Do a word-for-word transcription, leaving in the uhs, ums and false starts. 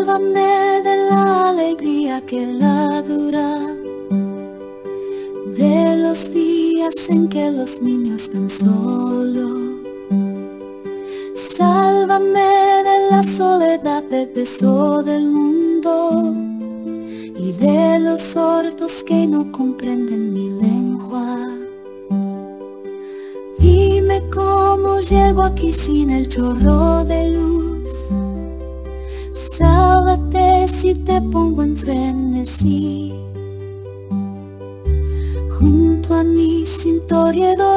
Sálvame de la alegría que la dura, de los días en que los niños están solos. Sálvame de la soledad del peso del mundo y de los sordos que no comprenden mi lengua. Dime cómo llego aquí sin el chorro de luz. Sálvate si te pongo en frenesí. Junto a mí sin toreador